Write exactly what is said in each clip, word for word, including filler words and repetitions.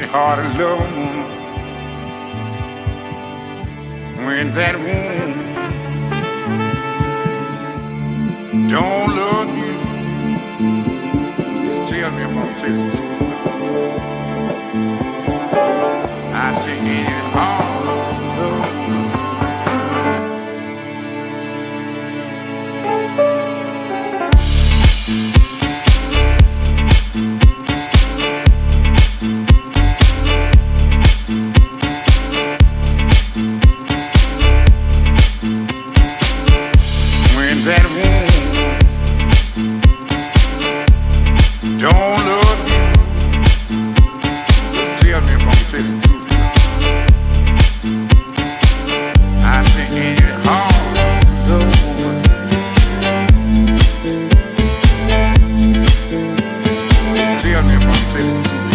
hard to love a woman when that woman don't love you. Just tell me if I'm telling the truth. I say, ain't it hard to love a woman? That woman don't love you. Just tell me if I'm telling the truth. I say, ain't it hard to love a woman? Just tell me if I'm telling the truth.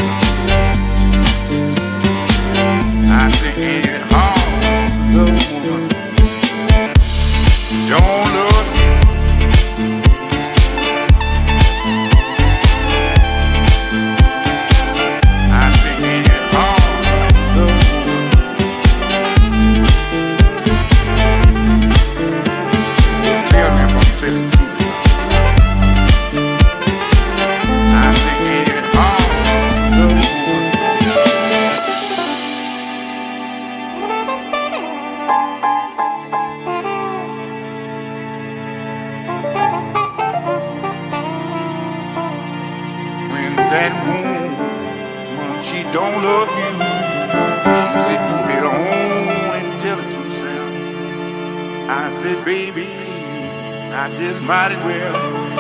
I say, ain't it hard to love a woman? Don't love that woman, she don't love you. She said, go ahead on and tell it to yourself. I said, baby, I just might as well.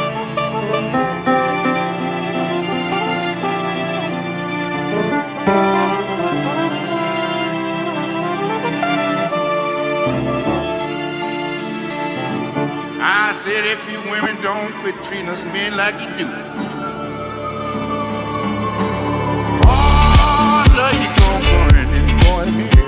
I said, if you women don't quit treating us men like you do, you gon' burn and burn me.